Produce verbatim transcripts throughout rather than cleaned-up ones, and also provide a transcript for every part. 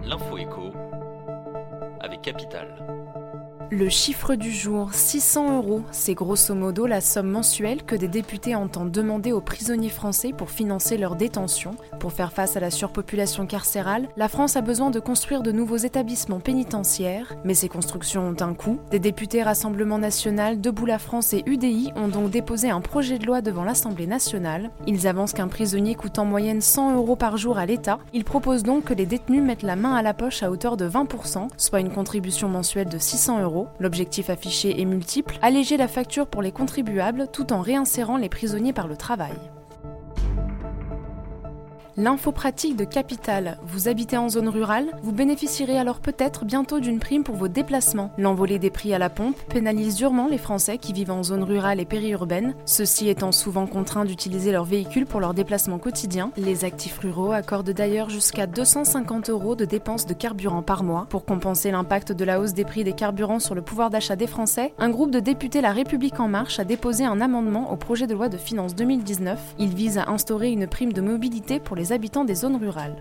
L'info écho avec Capital. Le chiffre du jour, six cents euros, c'est grosso modo la somme mensuelle que des députés entendent demander aux prisonniers français pour financer leur détention. Pour faire face à la surpopulation carcérale, la France a besoin de construire de nouveaux établissements pénitentiaires, mais ces constructions ont un coût. Des députés Rassemblement National, Debout la France et U D I ont donc déposé un projet de loi devant l'Assemblée nationale. Ils avancent qu'un prisonnier coûte en moyenne cent euros par jour à l'État. Ils proposent donc que les détenus mettent la main à la poche à hauteur de vingt pour cent, soit une contribution mensuelle de six cents euros. L'objectif affiché est multiple, alléger la facture pour les contribuables tout en réinsérant les prisonniers par le travail. L'info pratique de Capital. Vous habitez en zone rurale? Vous bénéficierez alors peut-être bientôt d'une prime pour vos déplacements. L'envolée des prix à la pompe pénalise durement les Français qui vivent en zone rurale et périurbaine, ceux-ci étant souvent contraints d'utiliser leur véhicule pour leurs déplacements quotidiens. Les actifs ruraux accordent d'ailleurs jusqu'à deux cent cinquante euros de dépenses de carburant par mois. Pour compenser l'impact de la hausse des prix des carburants sur le pouvoir d'achat des Français, un groupe de députés La République En Marche a déposé un amendement au projet de loi de finances deux mille dix-neuf. Il vise à instaurer une prime de mobilité pour les habitants des zones rurales.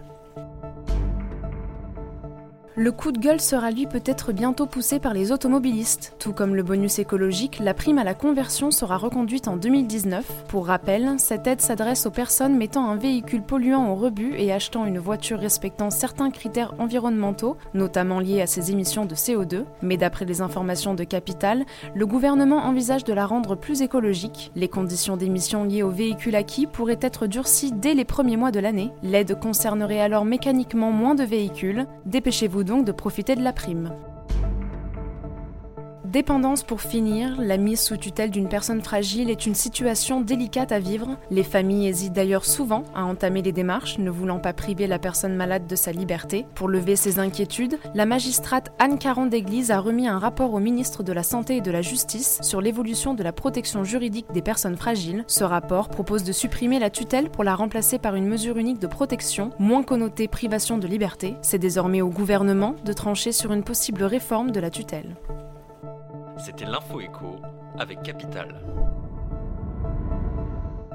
Le coup de gueule sera lui peut-être bientôt poussé par les automobilistes. Tout comme le bonus écologique, la prime à la conversion sera reconduite en deux mille dix-neuf. Pour rappel, cette aide s'adresse aux personnes mettant un véhicule polluant au rebut et achetant une voiture respectant certains critères environnementaux, notamment liés à ses émissions de C O deux. Mais d'après les informations de Capital, le gouvernement envisage de la rendre plus écologique. Les conditions d'émission liées aux véhicules acquis pourraient être durcies dès les premiers mois de l'année. L'aide concernerait alors mécaniquement moins de véhicules. Dépêchez-vous donc de profiter de la prime. Dépendance pour finir, la mise sous tutelle d'une personne fragile est une situation délicate à vivre. Les familles hésitent d'ailleurs souvent à entamer les démarches, ne voulant pas priver la personne malade de sa liberté. Pour lever ces inquiétudes, la magistrate Anne Caron-Déglise a remis un rapport au ministre de la Santé et de la Justice sur l'évolution de la protection juridique des personnes fragiles. Ce rapport propose de supprimer la tutelle pour la remplacer par une mesure unique de protection, moins connotée privation de liberté. C'est désormais au gouvernement de trancher sur une possible réforme de la tutelle. C'était l'Info écho avec Capital.